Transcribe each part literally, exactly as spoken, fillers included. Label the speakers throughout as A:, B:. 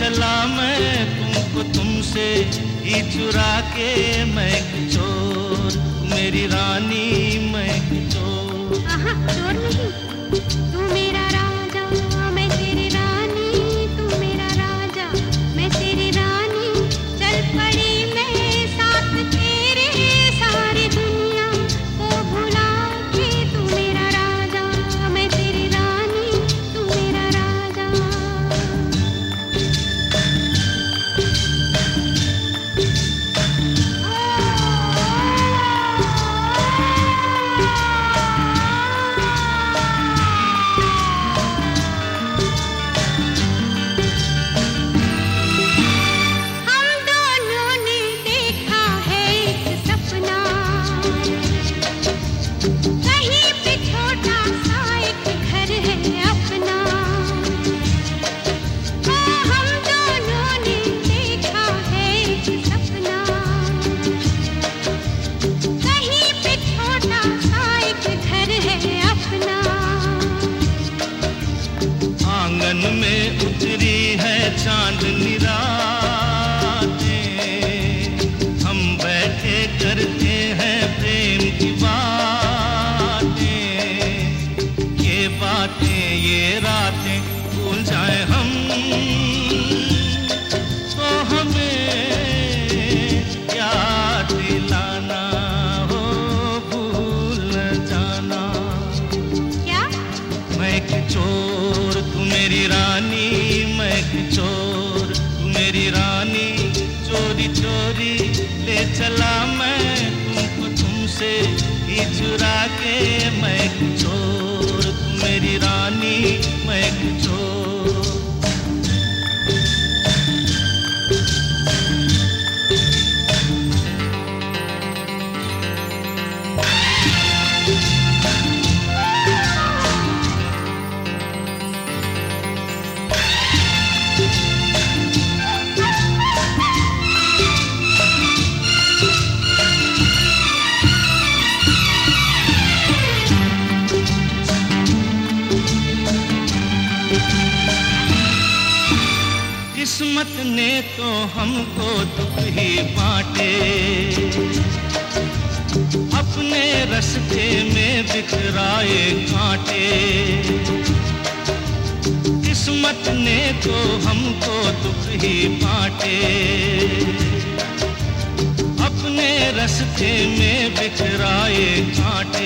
A: चला मैं तुमको तुमसे ही चुरा के, मैं एक चोर मेरी रानी, मैं एक चोर।
B: आहा, चोर नहीं, तू मेरा राजा मैं तेरी रानी, तू मेरा राजा मैं तेरी रानी। चल पड़ी मैं साथ तेरे, सारी दुनिया को भुला के, तू मेरा राजा मैं तेरी रानी, तू मेरा राजा।
A: आंगन में उतरी है चांदनी रातें, हम बैठे करते हैं प्रेम की बातें। ये बातें ये रातें भूल जाए हम, तो हमें याद दिलाना हो, भूल न जाना।
B: क्या?
A: मैं एक चोर तू मेरी रानी, मैं एक चोर तू मेरी रानी। चोरी चोरी ले चला मैं तुमको तुमसे ही चुरा के, मैं एक चोर तू मेरी रानी, मैं एक चोर। किस्मत ने तो हमको दुख ही बांटे, अपने रास्ते में बिखराए कांटे। किस्मत ने तो हमको दुख ही बांटे, अपने रास्ते में बिखराए कांटे।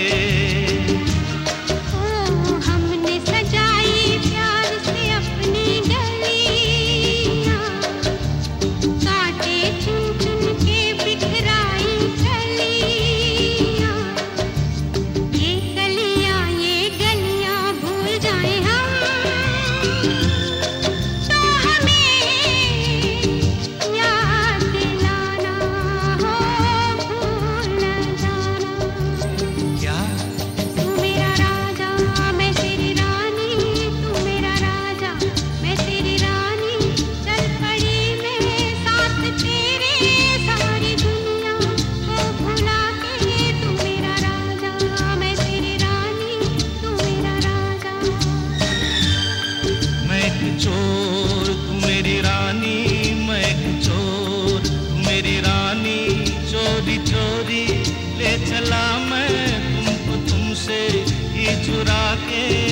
A: चोर तू मेरी रानी, मैं एक चोर तू मेरी रानी। चोरी चोरी ले चला मैं तुमको तुमसे ही चुरा के,